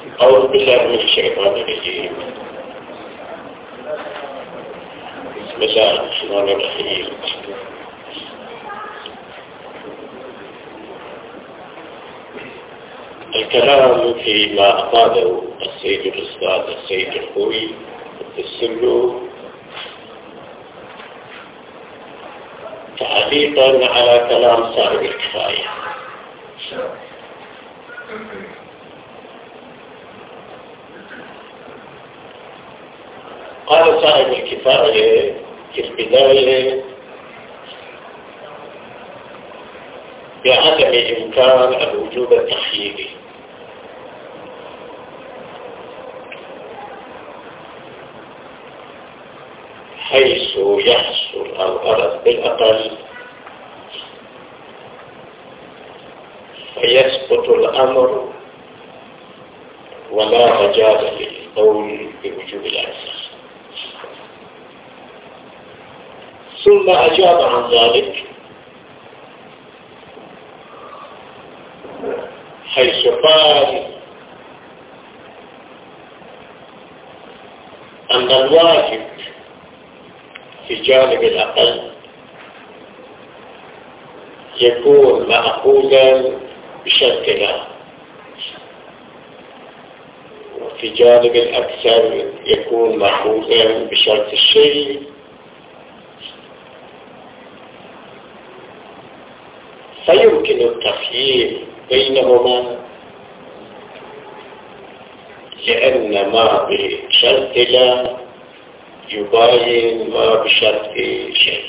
أعوذ بالله من الشيطان الرجيم. بسم الله الرحمن الرحيم. الكلام فيما أفاده السيد الأستاذ السيد الخوي السلو تعليقا على كلام صاحب الكفاية. قال صاحب الكفاية في البداية بعدم إمكان الوجوب التخييري، حيث يحصل الغرض بالأقل فيسقط الأمر ولا مجال للقول بوجوب الأكثر. ثم أجاب عن ذلك حيث قال أن الواجب في جانب الأقل يكون مأخوذا بشرط لا، وفي جانب الأكثر يكون مأخوذا بشرط الشيء، فيمكن التخيير بينهما لأن ما بشرط لا يباين ما بشرط شيء.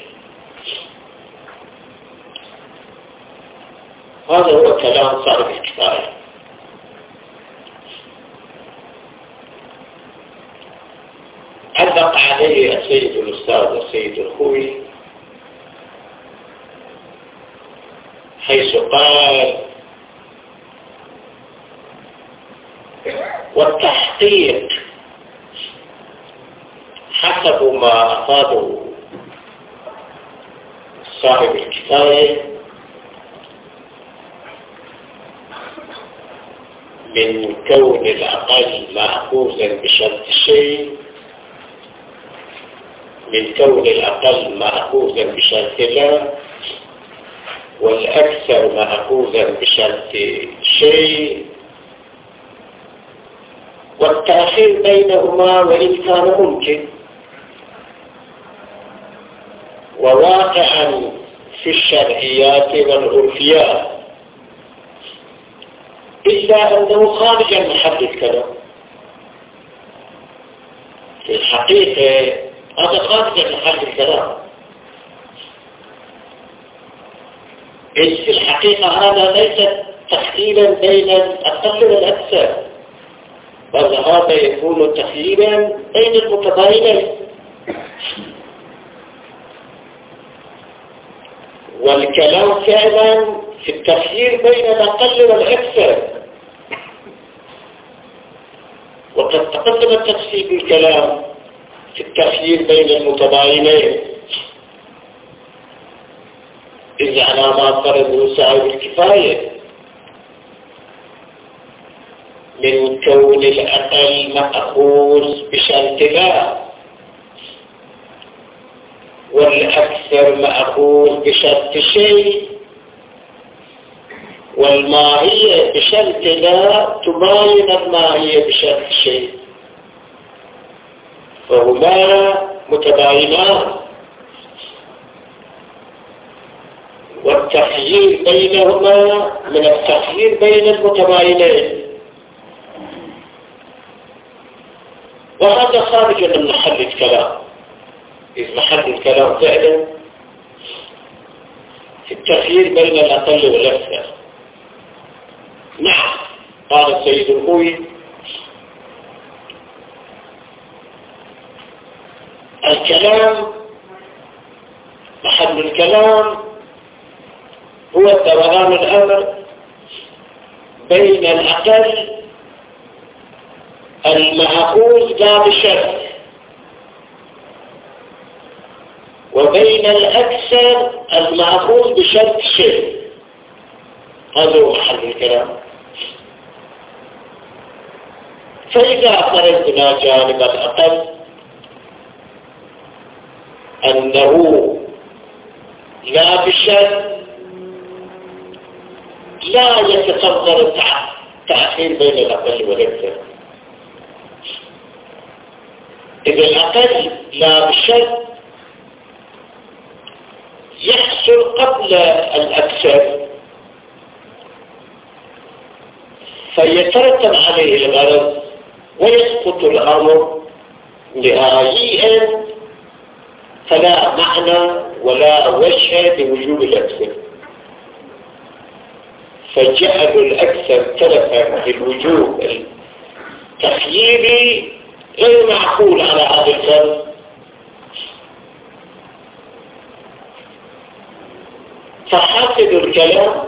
هذا هو كلام صاحب الكفاية. علق عليه السيد الأستاذ السيد الخوي حيث قال والتحقيق حسب ما أفاده صاحب الكفاية من كون الأقل مأخوذا بشرط الشيء، من كون الأقل مأخوذا بشرط لا، والأكثر مأخوذا بشرط شيء، والتأخير بينهما وإن كان ممكن وواقعا في الشرعيات والعرفيات، إلا أنه خارج عن محل الكلام. في الحقيقة هذا خارج عن محل الكلام، إذ في الحقيقة هذا ليس تخييرا بين الأقل والأكثر، بل هذا يكون تخييرا بين المتباينين. والكلام فعلا في التخيير بين الأقل والأكثر، وقد تقدم التفصيل بالكلام في التخيير بين المتباينين، إذ على ما فرضه صاحب الكفاية من كون الأقل مأخوذ بشرط لا، والأكثر مأخوذ بشرط شيء، والماهية بشرط لا تباين الماهية بشرط شيء، فهما متباينان، والتخيير بينهما من التخيير بين المتباينين، وهذا خارج من محل الكلام، إذ محل الكلام فعلا في التخيير بين الأقل والأكثر. نعم، قال السيد الخوي الكلام محل الكلام هو دوران الأمر بين الأقل المأخوذ لا بشرط وبين الأكثر المأخوذ بشرط شيء. هذا هو محل الكلام. فإذا فرضنا جانب الأقل أنه لا بشك لا يتصور التأخير بين الأقل والأكثر. إذا الأقل لا بشك يحصل قبل الأكثر فيترتب عليه الغرض ويسقط الأمر نهائيا، فلا معنى ولا وجه لوجوب الأكثر. فجعل الأكثر تلفا للوجوب التخييري غير معقول على هذا الفرض. فحاصل الكلام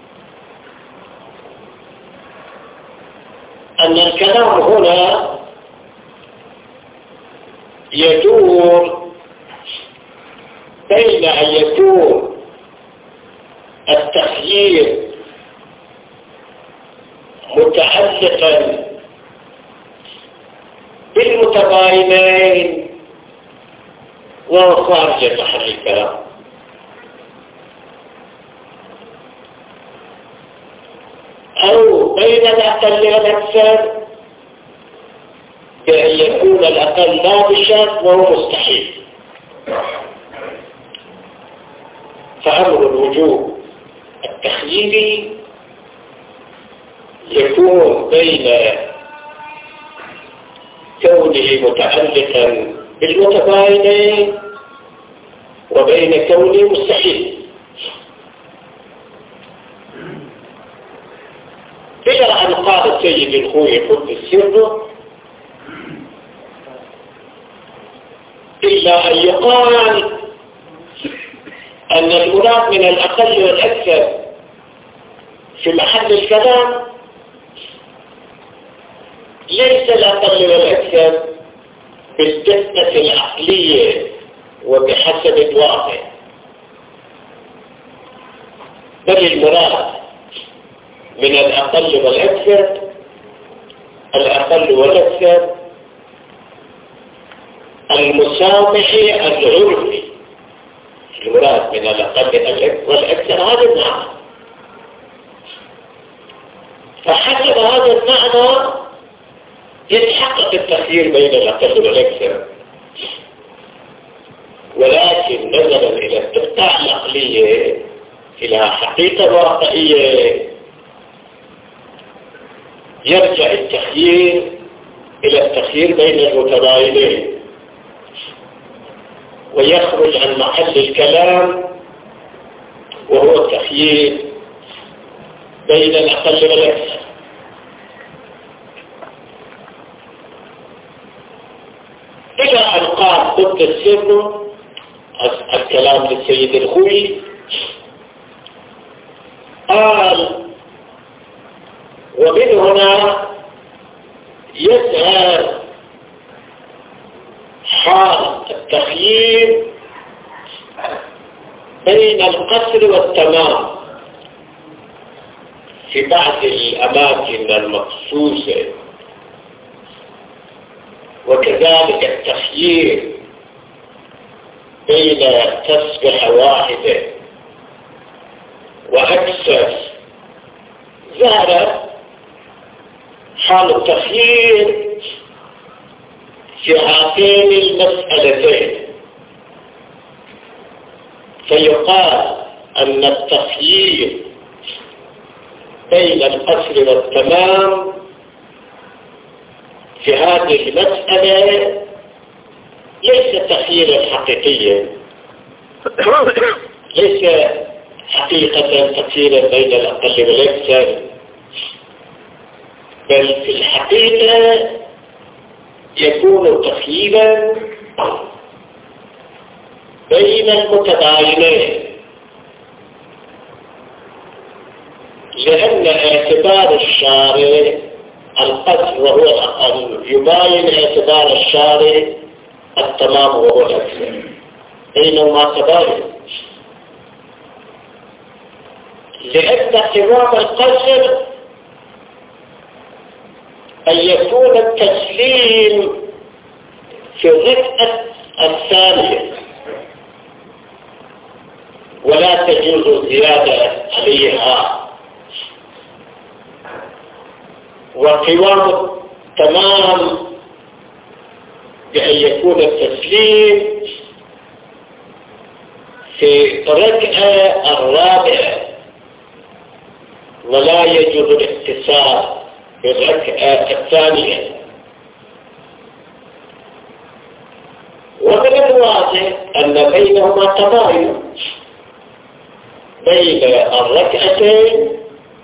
أن الكلام هنا يدور بين أن يكون التخيير متعلقا بالمتباينين وهو خارج محل الكلام، أو بين الأقل والأكثر بأن يكون الأقل لا بشرط وهو مستحيل. فأمر الوجوب التخييري يكون بين كونه متعلقا بالمتباينين وبين كونه مستحيل. إلى أن قال السيد الخوي قدس سره: إلا أن يقال أن المراد من الأقل والأكثر في محل الكلام ليس الأقل والأكثر بالدقة العقلية وبحسب الواقع، بل المراد من الأقل والأكثر الأقل والأكثر المسامح العرفي. المراد من الأقل والأكثر هذا المعنى. فحسب هذا المعنى يتحقق التخيير بين الأقل والأكثر، ولكن نظرا إلى الدقة العقلية إلى حقيقة واقعية يرجع التخيير إلى التخيير بين المتباينين ويخرج عن محل الكلام وهو التخيير بين الأقل والأكثر. إلى أن قال قدس سره الكلام للسيد الخوي قال: ومن هنا يظهر حال التخيير بين القصر والتمام في بعض الأماكن المخصوصة، وكذلك التخيير بين تسبحة واحدة وأكثر. ظهر حال التخيير في هاتين المسألتين، فيقال أن التخيير بين القصر والتمام في هذه المسألة ليس تخييرا حقيقيا، ليس حقيقة تخييرا بين الأقل والأكثر، بل في الحقيقة يكون تخييرا بين المتباينين، لأن اعتبار الشارع القصر وهو الأقل يباين اعتبار الشارع التمام وهو الأكثر، بينهما تباين، لأن اعتبار القصر أن يكون التسليم في الركعة الثانية ولا تجوز زيادة عليها، وقوام تمام بأن يكون التسليم في الركعة الرابعة ولا يجوز الاختصار بالركعة الثانية. ومن الواضح أن بينهما تباين، بين الركعتين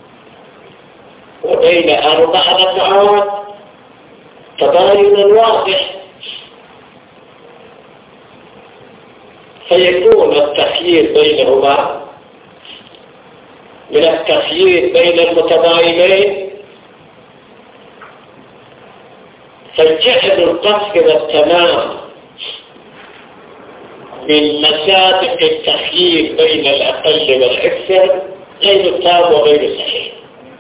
وبين 4 ركعات تباين واضح، فيكون التخيير بينهما من التخيير بين المتباينين، فالجهل القصد والتمام من مسابق التخيير بين الأقل والأكثر غير تام وغير صحيح.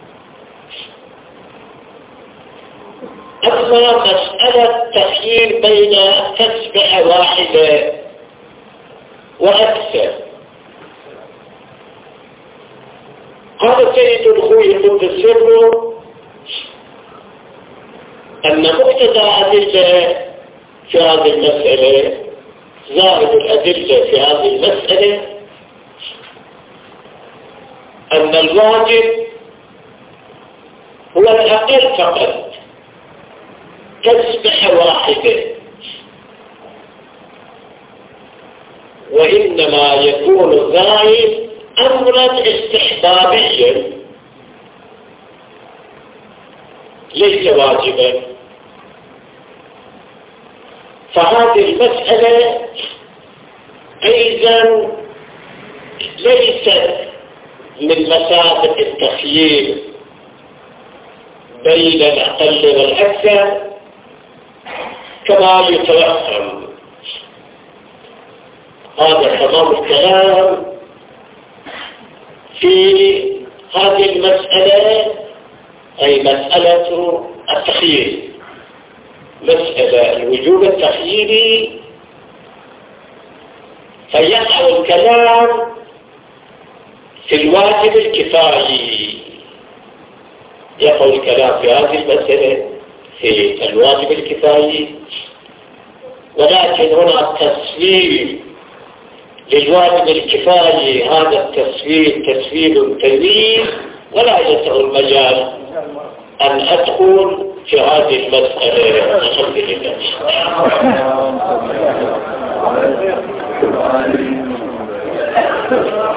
أما مسألة التخيير بين تسبحة واحدة وأكثر، قال سيد الخوي قدس سره أن مقتضى أدلة في هذه المسألة، ظاهر الأدلة في هذه المسألة أن الواجب هو الأقل فقط، تسبحة واحدة، وإنما يكون الغايب أمرا استحبابيا ليس واجبا. فهذه المسألة أيضا ليست من مسابق التخيير بين الأقل والأكثر كما يتوهم. هذا تمام الكلام في هذه المسألة، أي مسألة التخيير، مسألة الوجوب التخييري. فيقع الكلام في الواجب الكفائي، يقع الكلام في هذه المسألة في الواجب الكفائي، ولكن هنا التصوير للواجب الكفائي، هذا التصوير تسويل طويل ولا يسع المجال أن أدخل في هذه المسألة. الحمد لله.